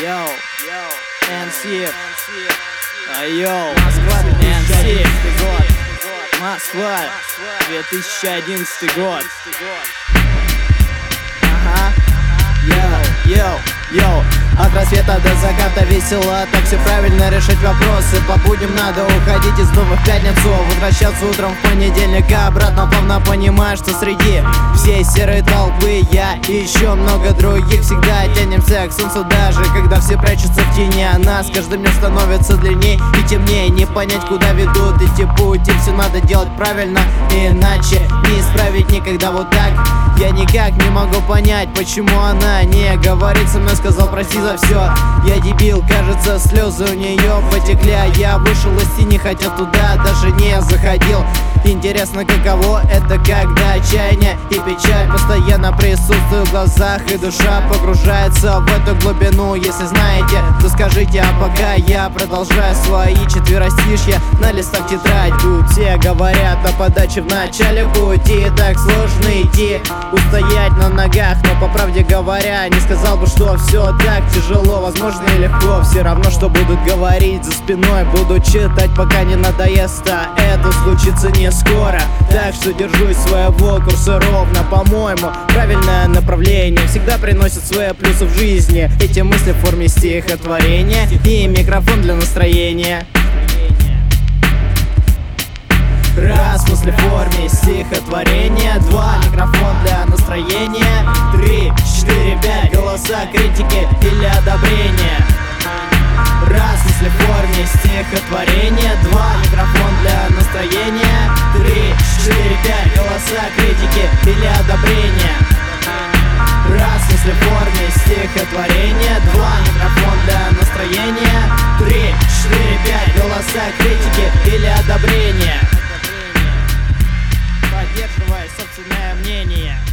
Йоу, NC, йоу, Москва, 2011 год, Москва, 2011 год. Ага, йоу, от рассвета до заката весело, так все правильно решать вопросы. По будням надо уходить из дома в пятницу, возвращаться утром в понедельник, а обратно плавно понимаешь, что среди всей серой толпы я и еще много других всегда тянемся к солнцу, даже когда все прячутся в тени, а нас каждым днем становится длинней и темнее. Не понять, куда ведут эти пути, все надо делать правильно, иначе не исправить никогда. Вот так я никак не могу понять, почему она не говорит со мной, сказал прости за все. Я дебил, кажется, слезы у нее потекли, а я вышел из тени, хотя туда даже не заходил. Интересно, каково это, когда отчаяние и печаль постоянно присутствуют в глазах, и душа погружается в эту глубину. Если знаете, то скажите, а пока я продолжаю свои четверостишья на листах тетрадь. Тут все говорят о подаче в начале пути, так сложно идти, устоять на ногах, но по правде говоря, не сказал бы, что все так тяжело, возможно и легко. Все равно, что будут говорить за спиной, буду читать, пока не надоест, а это случится не скоро. Так что держусь своего курса ровно, по-моему, правильное направление всегда приносит свои плюсы в жизни. Эти мысли в форме стихотворения и микрофон для настроения. Раз, мысли в форме стихотворения. Два, микрофон для настроения. 3, 4, 5, голоса критики или одобрения. Раз, мысли в форме стихотворения. Два, микрофон для настроения. 3, 4, 5, голоса критики или одобрения. Раз, мысли в форме стихотворения. Два, микрофон для настроения. 3, 4, 5, голоса критики или одобрения. Поддерживай собственное мнение.